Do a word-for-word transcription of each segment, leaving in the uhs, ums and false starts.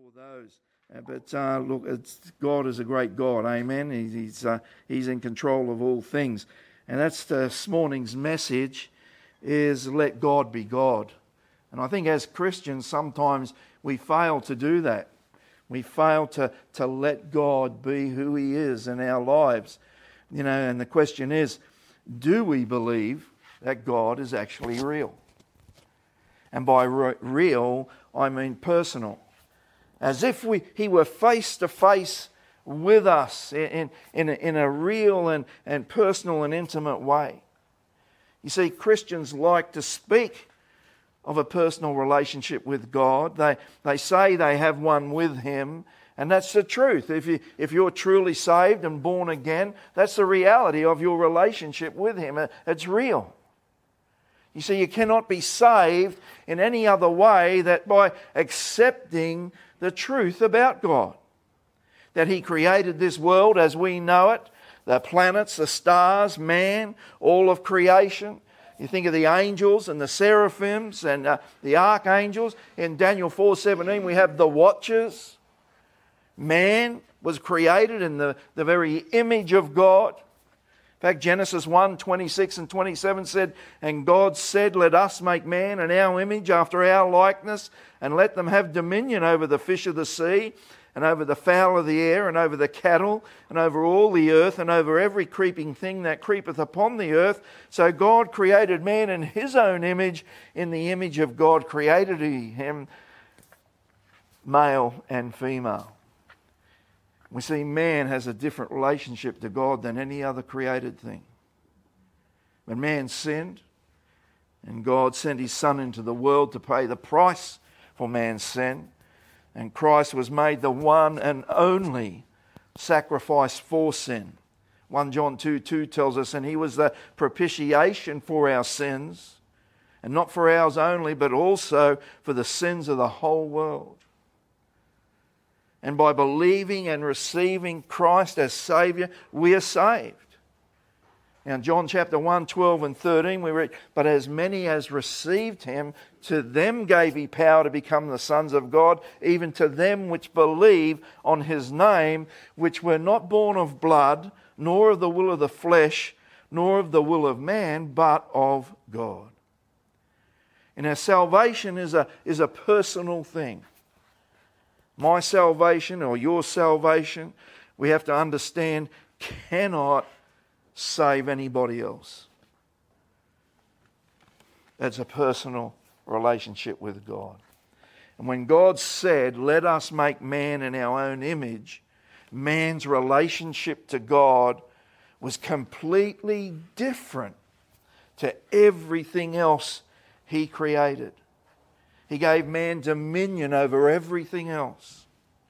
for those. Uh, but uh, look, it's, God is a great God, amen. He, he's uh, He's in control of all things, and that's this morning's message: is let God be God. And I think as Christians, sometimes we fail to do that. We fail to to let God be who He is in our lives, you know. And the question is, do we believe that God is actually real? And by re- real, I mean personal. As if we He were face to face with us in, in, a, in a real and, and personal and intimate way. You see, Christians like to speak of a personal relationship with God. They, they say they have one with Him, and that's the truth. If, you, if you're truly saved and born again, that's the reality of your relationship with Him. It's real. You see, you cannot be saved in any other way than by accepting the truth about God. That He created this world as we know it, the planets, the stars, man, all of creation. You think of the angels and the seraphims and uh, the archangels. In Daniel four seventeen we have the watchers. Man was created in the, the very image of God. In fact, Genesis one, twenty-six and twenty-seven said, "And God said, let us make man in our image after our likeness, and let them have dominion over the fish of the sea, and over the fowl of the air, and over the cattle, and over all the earth, and over every creeping thing that creepeth upon the earth." So God created man in His own image. In the image of God created He him, male and female. We see man has a different relationship to God than any other created thing. When man sinned, and God sent His Son into the world to pay the price for man's sin, and Christ was made the one and only sacrifice for sin. First John two two tells us, "And He was the propitiation for our sins, and not for ours only, but also for the sins of the whole world." And by believing and receiving Christ as Saviour, we are saved. Now in John chapter one, twelve and thirteen we read, "But as many as received Him, to them gave He power to become the sons of God, even to them which believe on His name, which were not born of blood, nor of the will of the flesh, nor of the will of man, but of God." And our salvation is a, is a personal thing. My salvation or your salvation, we have to understand, cannot save anybody else. That's a personal relationship with God. And when God said, "Let us make man in our own image," man's relationship to God was completely different to everything else He created. He gave man dominion over everything else.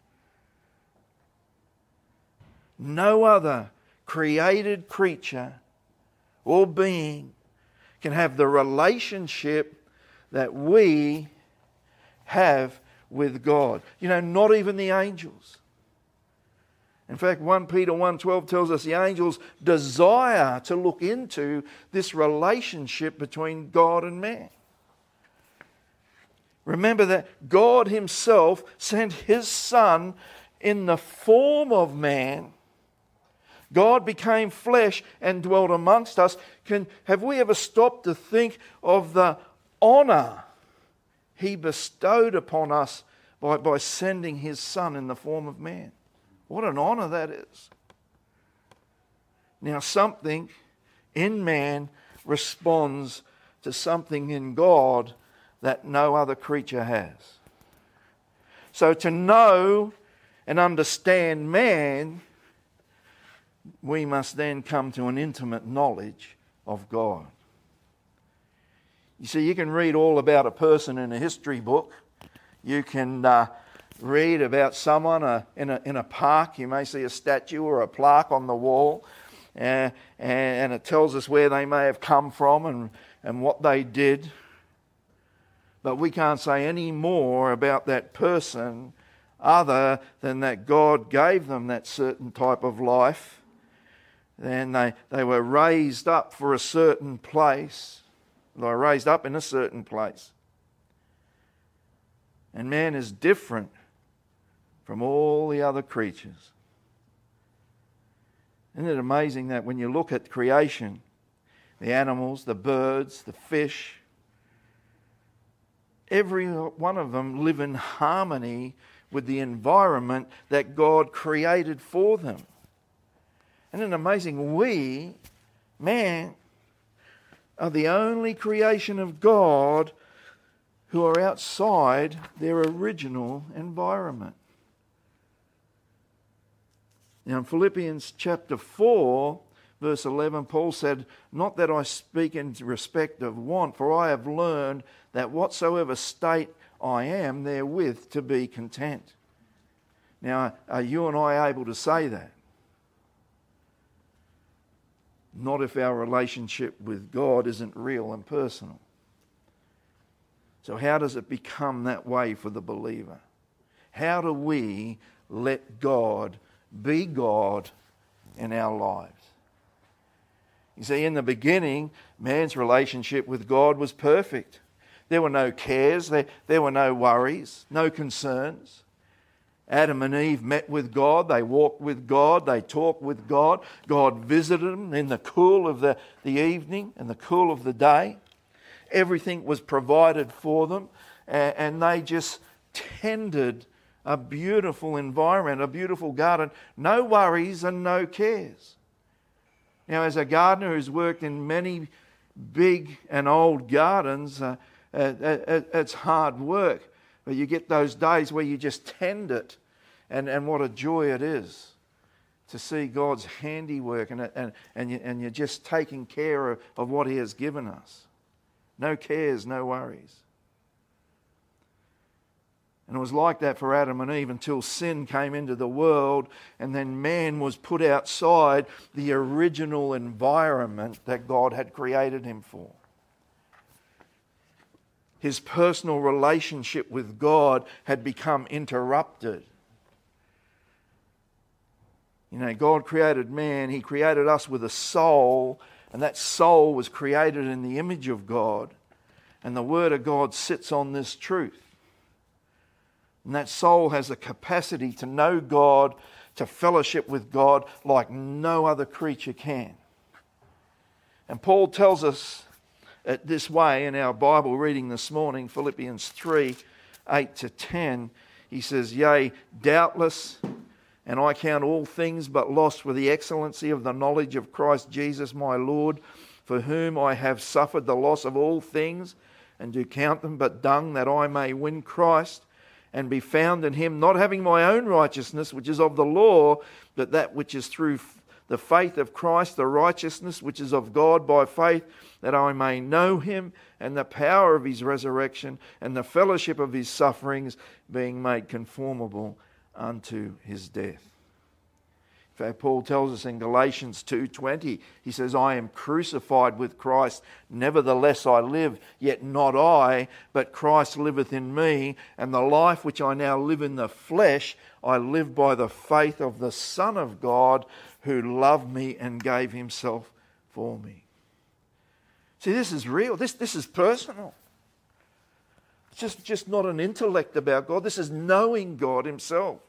No other created creature or being can have the relationship that we have with God. You know, not even the angels. In fact, First Peter one twelve tells us the angels desire to look into this relationship between God and man. Remember that God Himself sent His Son in the form of man. God became flesh and dwelt amongst us. Can, have we ever stopped to think of the honour He bestowed upon us by, by sending His Son in the form of man? What an honour that is. Now, something in man responds to something in God that no other creature has. So to know and understand man, we must then come to an intimate knowledge of God. You see, you can read all about a person in a history book. You can uh, read about someone uh, in, a, in a park. You may see a statue or a plaque on the wall, uh, and it tells us where they may have come from and, and what they did. But we can't say any more about that person other than that God gave them that certain type of life. Then they, they were raised up for a certain place. They were raised up in a certain place. And man is different from all the other creatures. Isn't it amazing that when you look at creation, the animals, the birds, the fish, every one of them live in harmony with the environment that God created for them. Isn't it amazing? We, man, are the only creation of God who are outside their original environment. Now in Philippians chapter four, verse eleven, Paul said, "Not that I speak in respect of want, for I have learned that whatsoever state I am therewith to be content." Now, are you and I able to say that? Not if our relationship with God isn't real and personal. So how does it become that way for the believer? How do we let God be God in our lives? You see, in the beginning, man's relationship with God was perfect. There were no cares, there, there were no worries, no concerns. Adam and Eve met with God, they walked with God, they talked with God. God visited them in the cool of the, the evening and the cool of the day. Everything was provided for them, and, and they just tended a beautiful environment, a beautiful garden. No worries and no cares. Now, as a gardener who's worked in many big and old gardens, uh, uh, uh, it's hard work. But you get those days where you just tend it, and, and what a joy it is to see God's handiwork, and, and, and, you, and you're just taking care of, of what He has given us. No cares, no worries. And it was like that for Adam and Eve until sin came into the world, and then man was put outside the original environment that God had created him for. His personal relationship with God had become interrupted. You know, God created man, He created us with a soul, and that soul was created in the image of God. And the Word of God sits on this truth. And that soul has the capacity to know God, to fellowship with God like no other creature can. And Paul tells us it this way in our Bible reading this morning, Philippians three, eight to ten. He says, "Yea, doubtless, and I count all things but loss for the excellency of the knowledge of Christ Jesus my Lord, for whom I have suffered the loss of all things, and do count them but dung, that I may win Christ, and be found in Him, not having my own righteousness, which is of the law, but that which is through the faith of Christ, the righteousness which is of God by faith, that I may know Him, and the power of His resurrection, and the fellowship of His sufferings, being made conformable unto His death." In fact, Paul tells us in Galatians two twenty, he says, "I am crucified with Christ, nevertheless I live, yet not I, but Christ liveth in me, and the life which I now live in the flesh, I live by the faith of the Son of God, who loved me and gave Himself for me." See, this is real. This, this is personal. It's just, just not an intellect about God. This is knowing God Himself.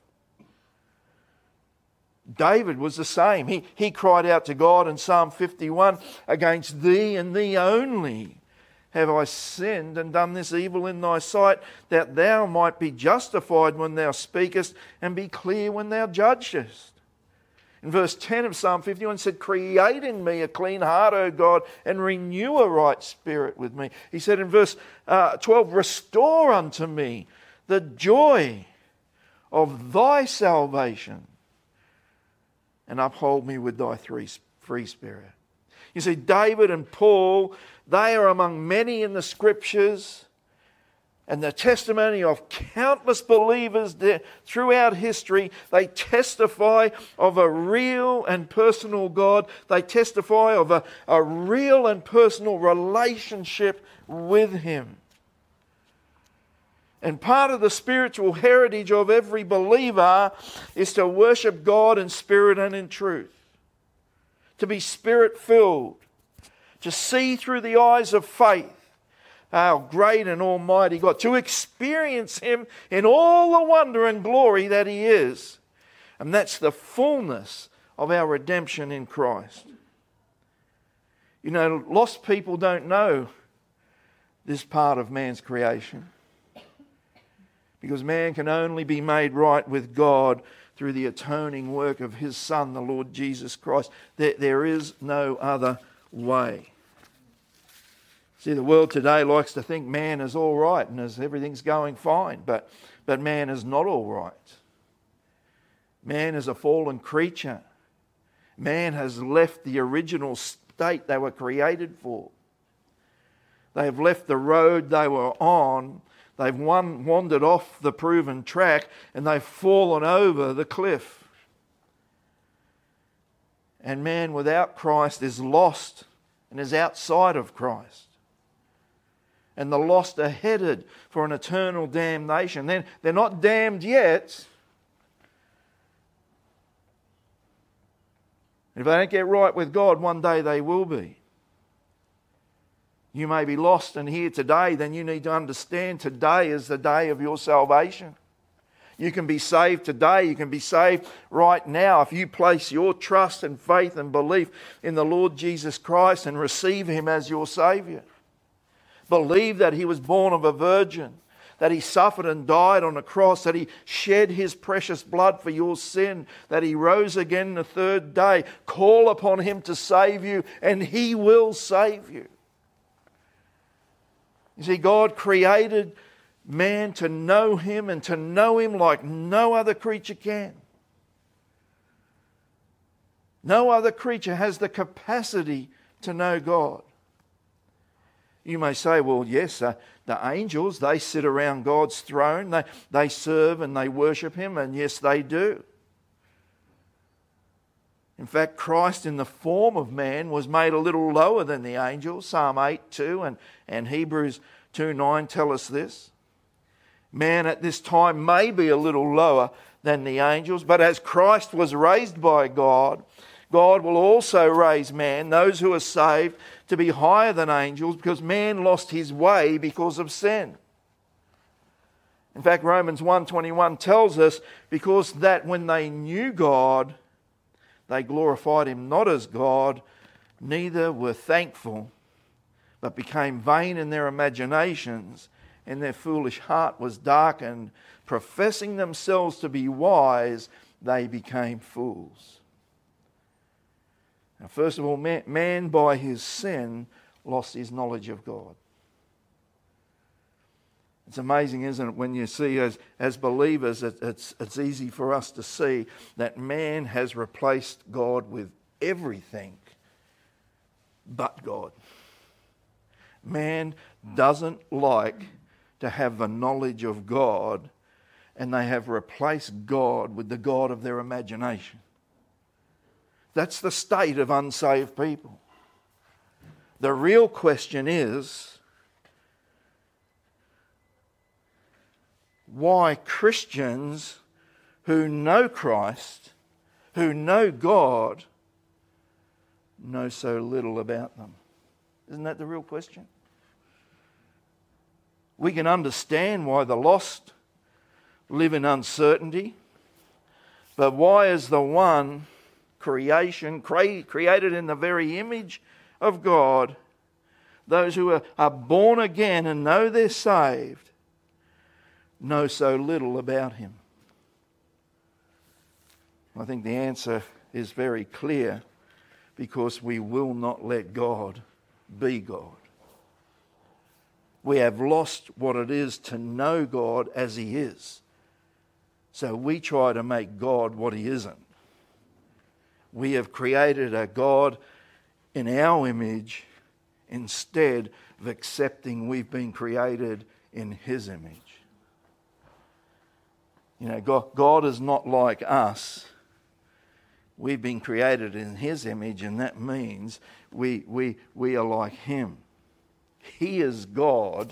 David was the same. He, he cried out to God in Psalm fifty-one, "Against Thee and Thee only have I sinned and done this evil in Thy sight, that Thou might be justified when Thou speakest and be clear when Thou judgest." In verse ten of Psalm fifty-one it said, "Create in me a clean heart, O God, and renew a right spirit with me." He said in verse uh, twelve, "Restore unto me the joy of Thy salvation, and uphold me with Thy free spirit." You see, David and Paul, they are among many in the Scriptures, and the testimony of countless believers there throughout history. They testify of a real and personal God. They testify of a, a real and personal relationship with Him. And part of the spiritual heritage of every believer is to worship God in spirit and in truth. To be Spirit-filled. To see through the eyes of faith. our great and almighty God, to experience Him in all the wonder and glory that He is. And that's the fullness of our redemption in Christ. You know, lost people don't know this part of man's creation, because man can only be made right with God through the atoning work of His Son, the Lord Jesus Christ. There, there is no other way. See, the world today likes to think man is all right and as everything's going fine, but, but man is not all right. Man is a fallen creature. Man has left the original state they were created for. They have left the road they were on. They've one, wandered off the proven track, and they've fallen over the cliff. And man without Christ is lost and is outside of Christ. And the lost are headed for an eternal damnation. Then they're not damned yet. If they don't get right with God, one day they will be. You may be lost and here today, then you need to understand today is the day of your salvation. You can be saved today. You can be saved right now if you place your trust and faith and belief in the Lord Jesus Christ and receive Him as your Saviour. Believe that He was born of a virgin, that He suffered and died on a cross, that He shed His precious blood for your sin, that He rose again the third day. Call upon Him to save you, and He will save you. You see, God created man to know Him and to know Him like no other creature can. No other creature has the capacity to know God. You may say, well, yes, uh, the angels, they sit around God's throne. They, they serve and they worship Him, and yes, they do. In fact, Christ in the form of man was made a little lower than the angels. Psalm eight two and, and Hebrews two nine tell us this. Man at this time may be a little lower than the angels, but as Christ was raised by God, God will also raise man, those who are saved, to be higher than angels, because man lost his way because of sin. In fact, Romans one twenty-one tells us, because that when they knew God, they glorified Him not as God, neither were thankful, but became vain in their imaginations, and their foolish heart was darkened. Professing themselves to be wise, they became fools. Now, first of all, man, man by his sin lost his knowledge of God. It's amazing, isn't it, when you see as, as believers, it, it's, it's easy for us to see that man has replaced God with everything but God. Man doesn't like to have the knowledge of God, and they have replaced God with the God of their imagination. That's the state of unsaved people. The real question is, why Christians who know Christ, who know God, know so little about them? Isn't that the real question? We can understand why the lost live in uncertainty, but why is the one creation cre- created in the very image of God, those who are, are born again and know they're saved, know so little about Him? I think the answer is very clear, because we will not let God be God. We have lost what it is to know God as He is. So we try to make God what He isn't. We have created a God in our image instead of accepting we've been created in His image. You know, God, God is not like us. We've been created in His image, and that means we, we, we are like Him. He is God,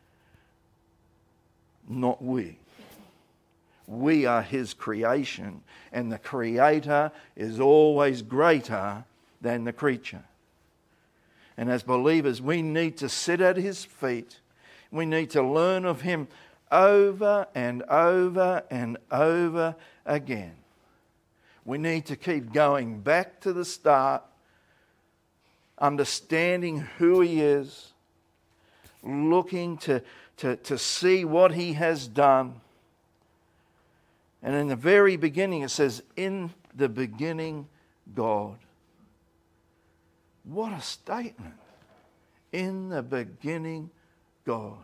not we. We are His creation, and the Creator is always greater than the creature. And as believers, we need to sit at His feet We need to learn of Him over and over and over again. We need to keep going back to the start, understanding who He is, looking to, to, to see what He has done. And in the very beginning it says, in the beginning, God. What a statement. In the beginning, God.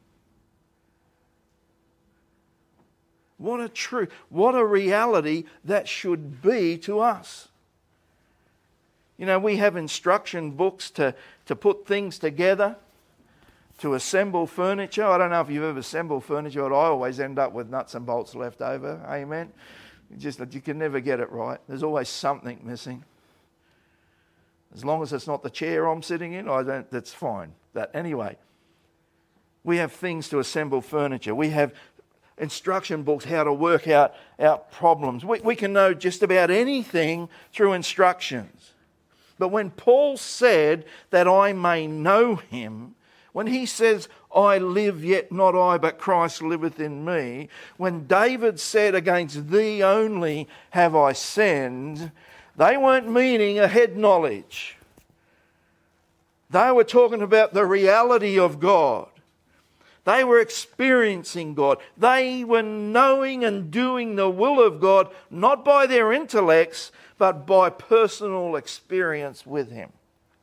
What a truth, what a reality that should be to us. You know, we have instruction books to, to put things together, to assemble furniture. I don't know if you've ever assembled furniture, but I always end up with nuts and bolts left over. Amen. Just that you can never get it right. There's always something missing. As long as it's not the chair I'm sitting in, I don't. That's fine. But anyway, we have things to assemble furniture. We have instruction books how to work out, out problems. We, we can know just about anything through instructions. But when Paul said that I may know Him, when he says, I live yet not I, but Christ liveth in me, when David said, against thee only have I sinned, they weren't meaning a head knowledge. They were talking about the reality of God. They were experiencing God. They were knowing and doing the will of God, not by their intellects, but by personal experience with Him.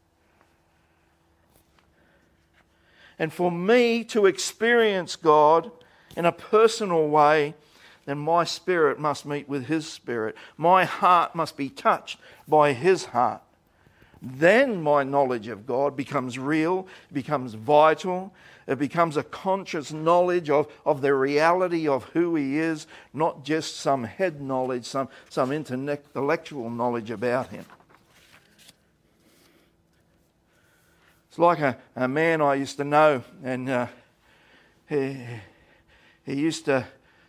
And for me to experience God in a personal way, then my spirit must meet with His spirit. My heart must be touched by His heart. Then my knowledge of God becomes real, becomes vital. It becomes a conscious knowledge of, of the reality of who He is, not just some head knowledge, some, some intellectual knowledge about Him. It's like a, a man I used to know, and uh, he, he used to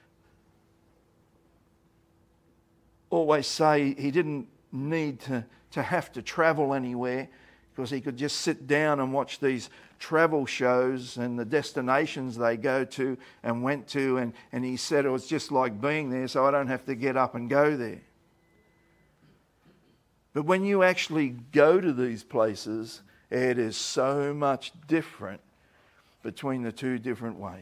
always say he didn't need to, to have to travel anywhere, because he could just sit down and watch these travel shows and the destinations they go to and went to, and, and he said it was just like being there, so I don't have to get up and go there. But when you actually go to these places, it is so much different between the two different ways.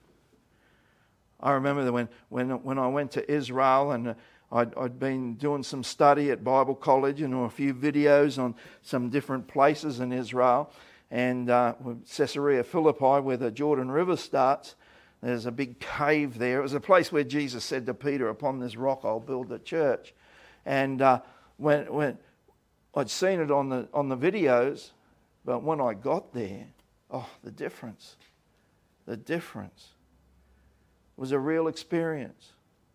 I remember that when, when, when I went to Israel, and I'd, I'd been doing some study at Bible college, and there were a few videos on some different places in Israel. And uh, Caesarea Philippi, where the Jordan River starts, there's a big cave there. It was a place where Jesus said to Peter, upon this rock I'll build the church. And uh, when, when I'd seen it on the on the videos, but when I got there, oh, the difference. The difference was a real experience.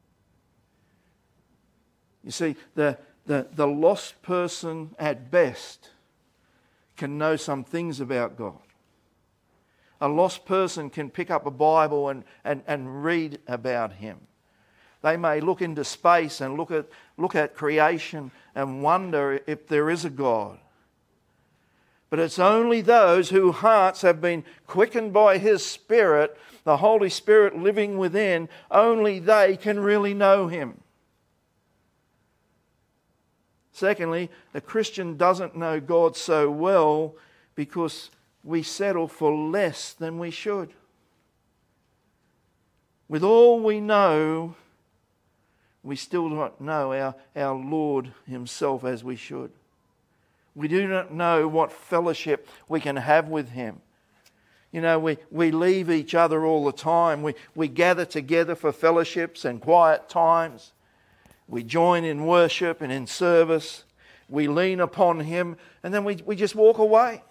You see, the, the, the lost person at best can know some things about God. A lost person can pick up a Bible and, and, and read about Him. They may look into space and look at, look at creation and wonder if there is a God. But it's only those whose hearts have been quickened by His Spirit, the Holy Spirit living within, only they can really know Him. Secondly, the Christian doesn't know God so well because we settle for less than we should. With all we know, we still don't know our, our Lord Himself as we should. We do not know what fellowship we can have with Him. You know, we, we leave each other all the time. We, we gather together for fellowships and quiet times. We join in worship and in service. We lean upon Him, and then we, we just walk away.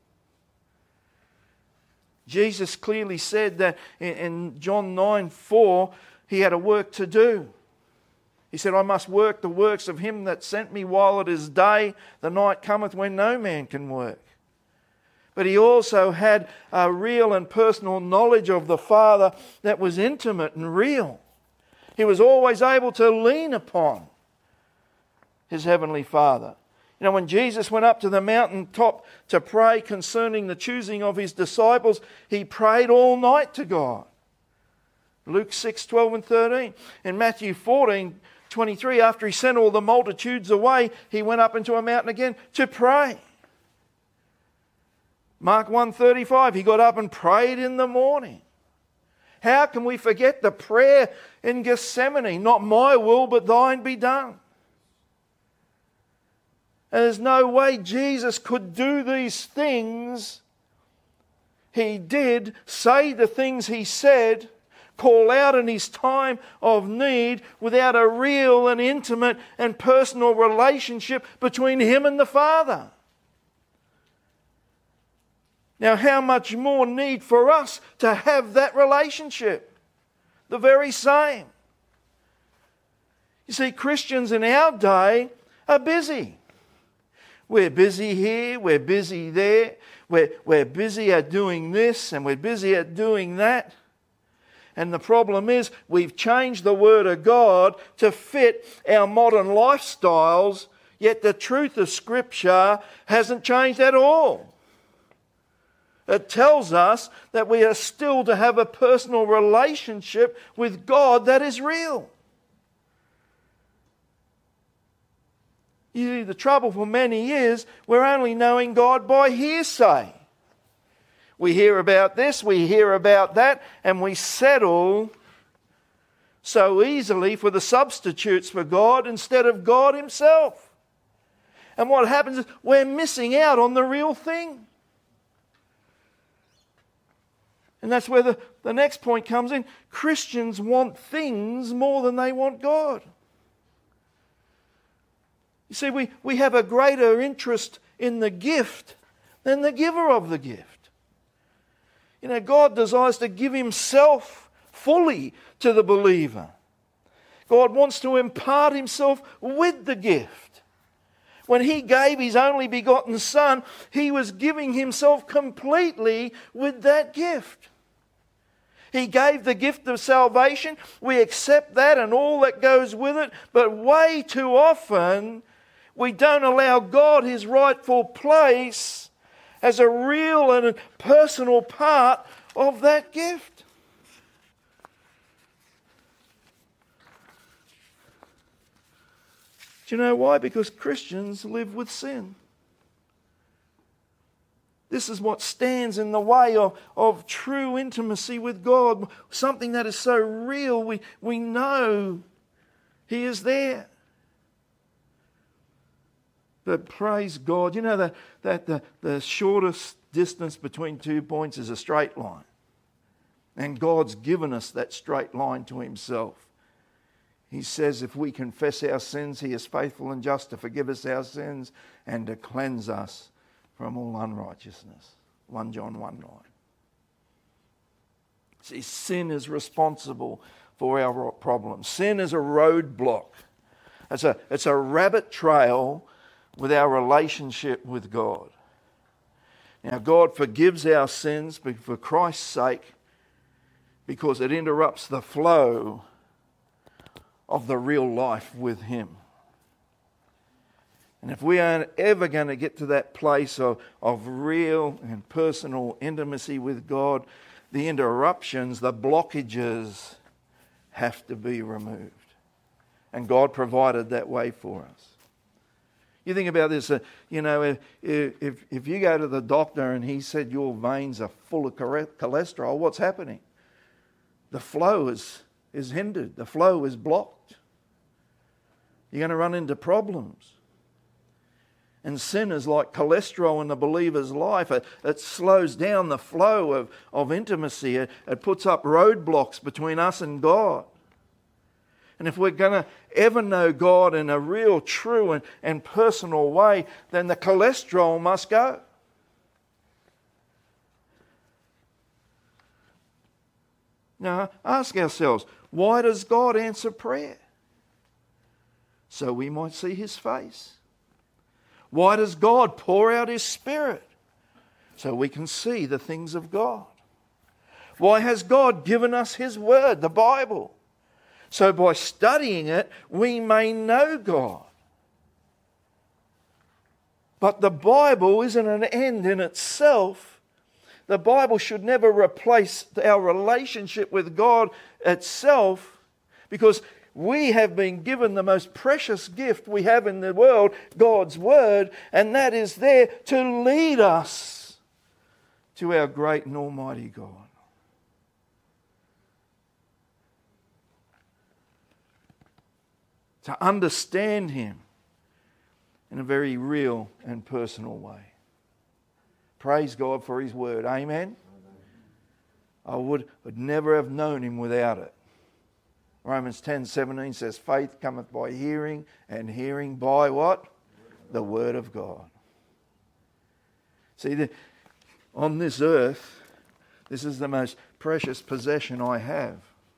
Jesus clearly said that in, in John nine four, He had a work to do. He said, I must work the works of Him that sent me while it is day. The night cometh when no man can work. But He also had a real and personal knowledge of the Father that was intimate and real. He was always able to lean upon His Heavenly Father. You know, when Jesus went up to the mountaintop to pray concerning the choosing of his disciples, he prayed all night to God. Luke six, twelve and thirteen. In Matthew fourteen, twenty-three, after he sent all the multitudes away, he went up into a mountain again to pray. Mark one thirty-five, he got up and prayed in the morning. How can we forget the prayer in Gethsemane? Not my will, but thine be done. And there's no way Jesus could do these things he did, say the things he said, call out in his time of need without a real and intimate and personal relationship between him and the Father. Now, how much more need for us to have that relationship? The very same. You see, Christians in our day are busy. We're busy here, we're busy there, we're, we're busy at doing this and we're busy at doing that. And the problem is we've changed the Word of God to fit our modern lifestyles, yet the truth of Scripture hasn't changed at all. It tells us that we are still to have a personal relationship with God that is real. You see, the trouble for many is we're only knowing God by hearsay. We hear about this, we hear about that, and we settle so easily for the substitutes for God instead of God Himself. And what happens is we're missing out on the real thing. And that's where the, the next point comes in. Christians want things more than they want God. You see, we, we have a greater interest in the gift than the giver of the gift. You know, God desires to give Himself fully to the believer. God wants to impart Himself with the gift. When He gave His only begotten Son, He was giving Himself completely with that gift. He gave the gift of salvation. We accept that and all that goes with it. But way too often, we don't allow God His rightful place as a real and a personal part of that gift. Do you know why? Because Christians live with sin. This is what stands in the way of, of true intimacy with God. Something that is so real, we, we know He is there. But praise God, you know that, that the, the shortest distance between two points is a straight line. And God's given us that straight line to Himself. He says if we confess our sins, He is faithful and just to forgive us our sins and to cleanse us from all unrighteousness. First John one nine. See, sin is responsible for our problems. Sin is a roadblock. It's a, it's a rabbit trail with our relationship with God. Now, God forgives our sins for Christ's sake because it interrupts the flow of the real life with Him. And if we aren't ever going to get to that place of, of real and personal intimacy with God, the interruptions, the blockages have to be removed. And God provided that way for us. You think about this, uh, you know, if, if, if you go to the doctor and he said your veins are full of cholesterol, what's happening? The flow is, is hindered. The flow is blocked. You're going to run into problems. And sin is like cholesterol in the believer's life. It, it slows down the flow of, of intimacy. It, it puts up roadblocks between us and God. And if we're going to ever know God in a real, true and, and personal way, then the cholesterol must go. Now, ask ourselves, why does God answer prayer? So we might see His face. Why does God pour out His Spirit? So we can see the things of God. Why has God given us His Word, the Bible? So by studying it, we may know God. But the Bible isn't an end in itself. The Bible should never replace our relationship with God itself, because we have been given the most precious gift we have in the world, God's Word, and that is there to lead us to our great and almighty God. To understand Him in a very real and personal way. Praise God for His Word. Amen? I would, would never have known Him without it. Romans ten seventeen says, faith cometh by hearing, and hearing by what? The Word of God. See, the, on this earth, this is the most precious possession I have.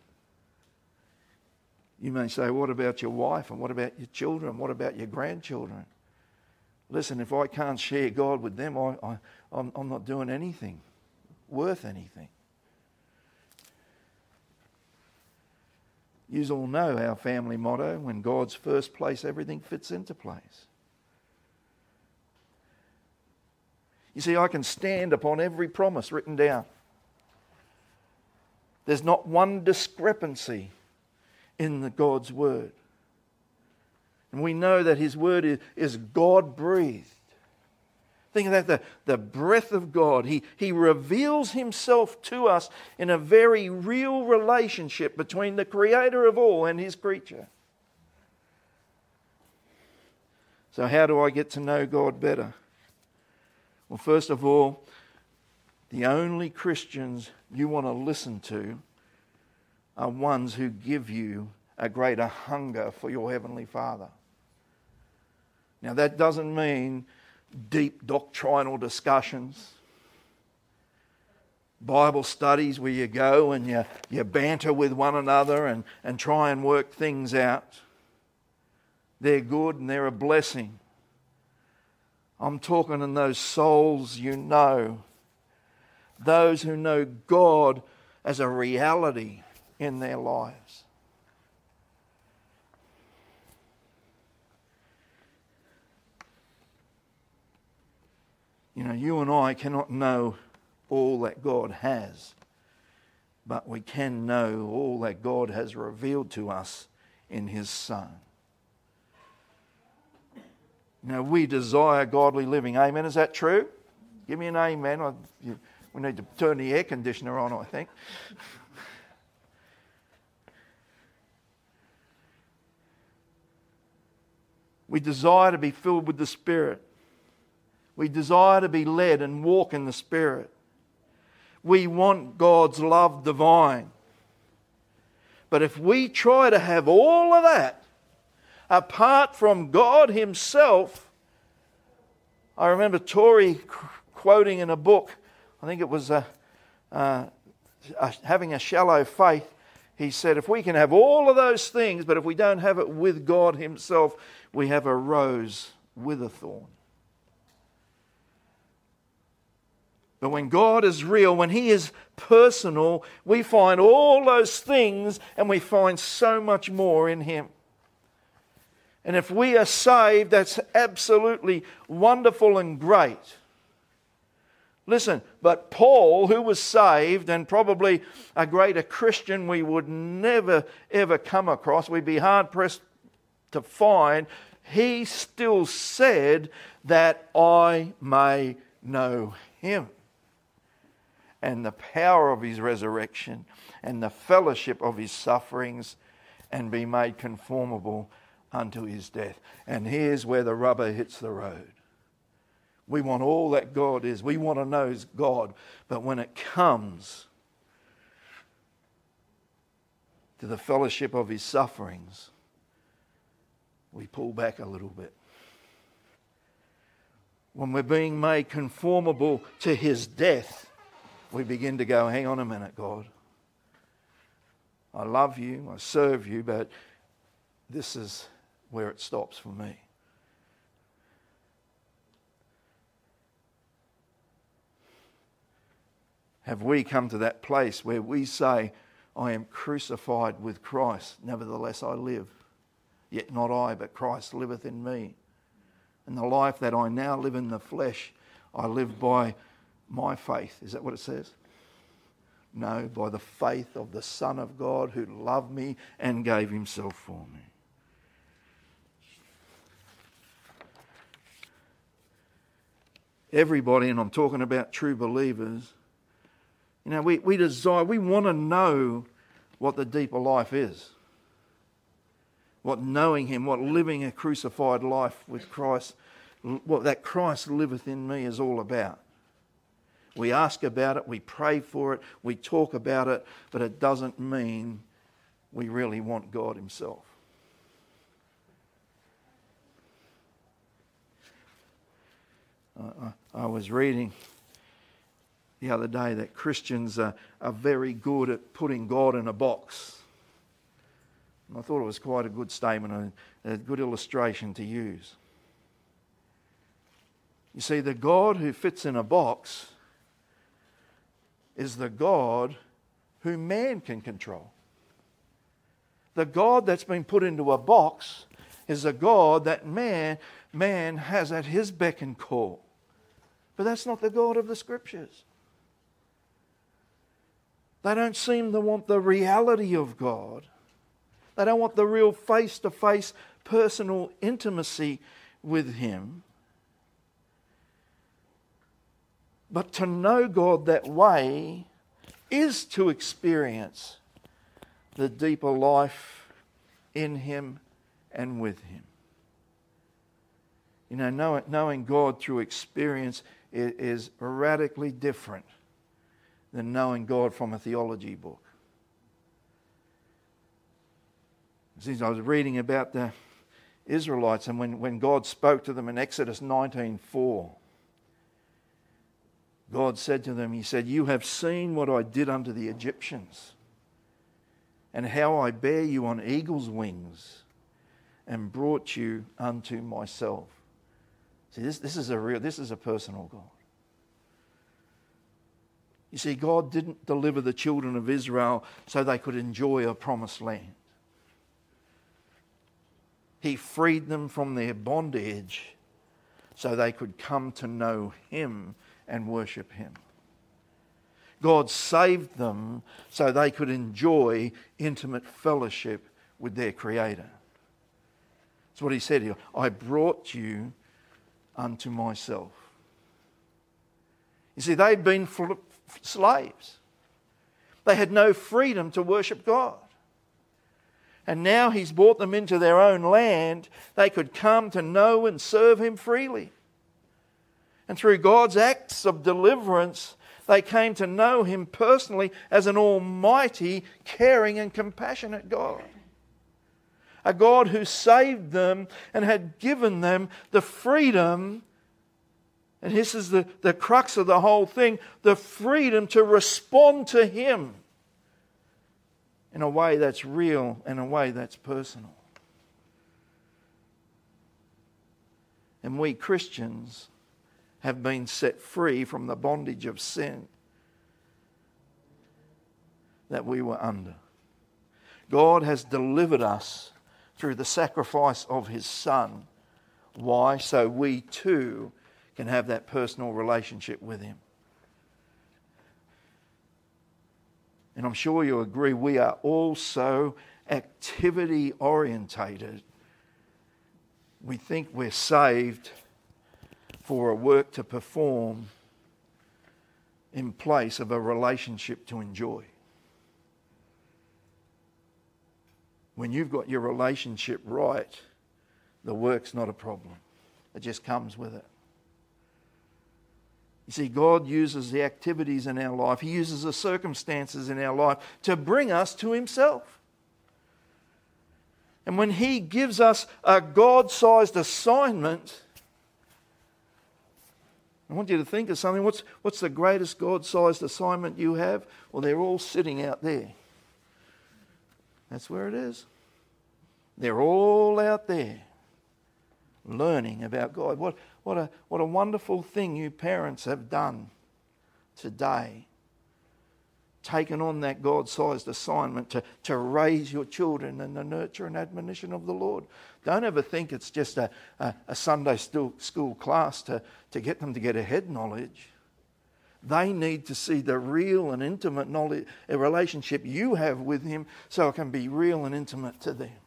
You may say, what about your wife? And what about your children? What about your grandchildren? Listen, if I can't share God with them, I, I, I'm, I'm not doing anything worth anything. You all know our family motto, when God's first place, everything fits into place. You see, I can stand upon every promise written down. There's not one discrepancy in the God's Word. And we know that His Word is, is God-breathed. Think of that, the, the breath of God. He, he reveals Himself to us in a very real relationship between the Creator of all and His creature. So how do I get to know God better? Well, first of all, the only Christians you want to listen to are ones who give you a greater hunger for your Heavenly Father. Now, that doesn't mean deep doctrinal discussions, Bible studies where you go and you, you banter with one another and, and try and work things out. They're good and they're a blessing. I'm talking in those souls you know, those who know God as a reality in their lives. You know, you and I cannot know all that God has, but we can know all that God has revealed to us in His Son. Now, we desire godly living. Amen. Is that true? Give me an amen. I, you, we need to turn the air conditioner on, I think. We desire to be filled with the Spirit. We desire to be led and walk in the Spirit. We want God's love divine. But if we try to have all of that apart from God Himself, I remember Torrey quoting in a book, I think it was a, uh, a, Having a Shallow Faith. He said, if we can have all of those things, but if we don't have it with God Himself, we have a rose with a thorn. But when God is real, when He is personal, we find all those things and we find so much more in Him. And if we are saved, that's absolutely wonderful and great. Listen, but Paul, who was saved and probably a greater Christian we would never ever come across, we'd be hard pressed to find, he still said that I may know Him and the power of His resurrection and the fellowship of His sufferings, and be made conformable unto His death. And here's where the rubber hits the road. We want all that God is. We want to know God. But when it comes to the fellowship of His sufferings, we pull back a little bit. When we're being made conformable to His death, we begin to go, hang on a minute, God. I love You, I serve You, but this is where it stops for me. Have we come to that place where we say, I am crucified with Christ, nevertheless I live. Yet not I, but Christ liveth in me. And the life that I now live in the flesh, I live by my faith. Is that what it says? No, by the faith of the Son of God who loved me and gave himself for me. Everybody, and I'm talking about true believers, you know, we, we desire, we want to know what the deeper life is. What knowing him, what living a crucified life with Christ, what that Christ liveth in me is all about. We ask about it, we pray for it, we talk about it, but it doesn't mean we really want God himself. Uh, I, I was reading the other day that Christians are, are very good at putting God in a box. And I thought it was quite a good statement, a, a good illustration to use. You see, the God who fits in a box is the God who man can control. The God that's been put into a box is a God that man, man has at his beck and call. But that's not the God of the Scriptures. They don't seem to want the reality of God. They don't want the real face-to-face personal intimacy with him. But to know God that way is to experience the deeper life in him and with him. You know, knowing, knowing God through experience is, is radically different than knowing God from a theology book. Since I was reading about the Israelites, and when, when God spoke to them in Exodus nineteen four, God said to them, he said, "You have seen what I did unto the Egyptians, and how I bear you on eagle's wings, and brought you unto myself." See, this, this is a real, this is a personal God. You see, God didn't deliver the children of Israel so they could enjoy a promised land. He freed them from their bondage so they could come to know him and worship him. God saved them so they could enjoy intimate fellowship with their Creator. That's what he said here. I brought you unto myself. You see, they'd been slaves. They had no freedom to worship God. And now he's brought them into their own land. They could come to know and serve him freely. And through God's acts of deliverance, they came to know him personally as an almighty, caring and compassionate God. A God who saved them and had given them the freedom, and this is the, the crux of the whole thing, the freedom to respond to him in a way that's real and a way that's personal. And we Christians have been set free from the bondage of sin that we were under. God has delivered us through the sacrifice of his Son. Why? So we too can have that personal relationship with him. And I'm sure you agree, we are also activity orientated. We think we're saved for a work to perform in place of a relationship to enjoy. When you've got your relationship right, the work's not a problem. It just comes with it. You see, God uses the activities in our life. He uses the circumstances in our life to bring us to himself. And when he gives us a God-sized assignment, I want you to think of something. What's, what's the greatest God-sized assignment you have? Well, they're all sitting out there. That's where it is. They're all out there learning about God. What, what, a, what a wonderful thing you parents have done today taken on that God-sized assignment to, to raise your children in the nurture and admonition of the Lord. Don't ever think it's just a, a, a Sunday school class to, to get them to get a head knowledge. They need to see the real and intimate knowledge, a relationship you have with Him, so it can be real and intimate to them.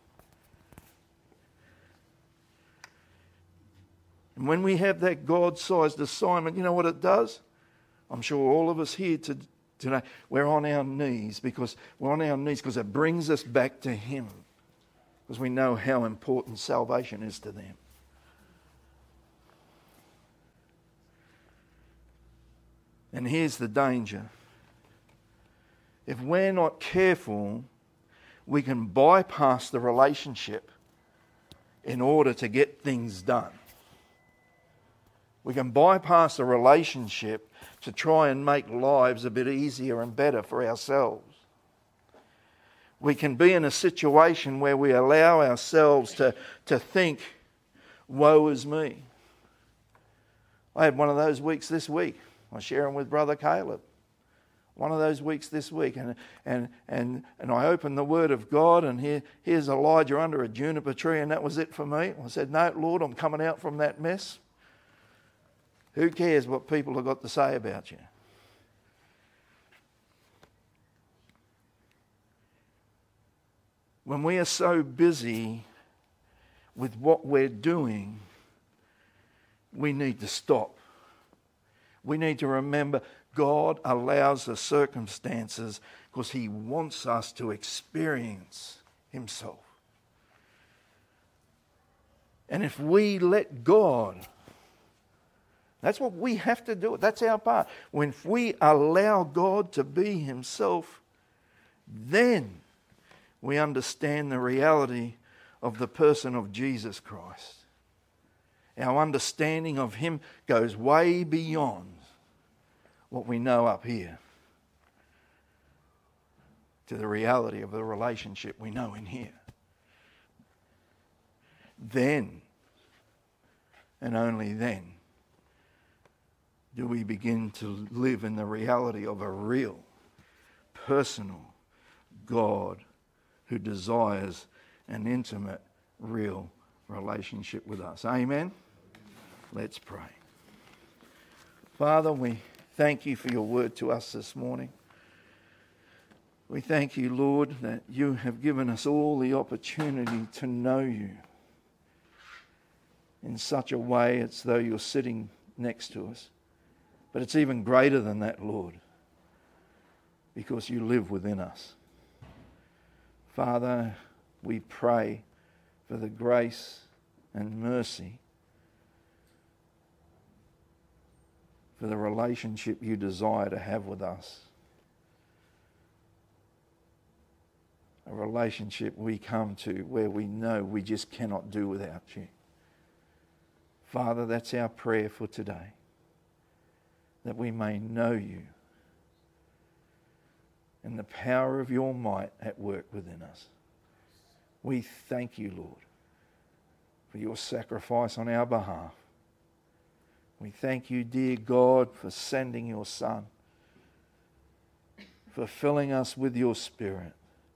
And when we have that God-sized assignment, you know what it does? I'm sure all of us here to, today, we're on our knees because we're on our knees because it brings us back to Him, because we know how important salvation is to them. And here's the danger. If we're not careful, we can bypass the relationship in order to get things done. We can bypass the relationship to try and make lives a bit easier and better for ourselves. We can be in a situation where we allow ourselves to, to think, woe is me. I had one of those weeks this week. I was sharing with Brother Caleb. One of those weeks this week. And and and, and I opened the Word of God, and here, here's Elijah under a juniper tree, and that was it for me. I said, no, Lord, I'm coming out from that mess. Who cares what people have got to say about you? When we are so busy with what we're doing, we need to stop. We need to remember God allows the circumstances because He wants us to experience Himself. And if we let God, that's what we have to do. That's our part. When we allow God to be Himself, then we understand the reality of the person of Jesus Christ. Our understanding of Him goes way beyond what we know up here to the reality of the relationship we know in here. Then, and only then, do we begin to live in the reality of a real, personal God who desires an intimate, real relationship with us. Amen? Let's pray. Father, we thank You for Your word to us this morning. We thank You, Lord, that You have given us all the opportunity to know You in such a way it's though You're sitting next to us. But it's even greater than that, Lord, because You live within us. Father, we pray for the grace and mercy, for the relationship You desire to have with us. A relationship we come to where we know we just cannot do without You. Father, that's our prayer for today, that we may know You and the power of Your might at work within us. We thank You, Lord, for Your sacrifice on our behalf. We thank You, dear God, for sending Your Son, for filling us with Your Spirit,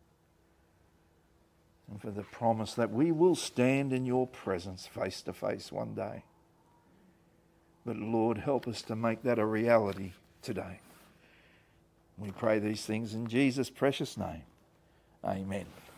and for the promise that we will stand in Your presence face to face one day. But Lord, help us to make that a reality today. We pray these things in Jesus' precious name. Amen.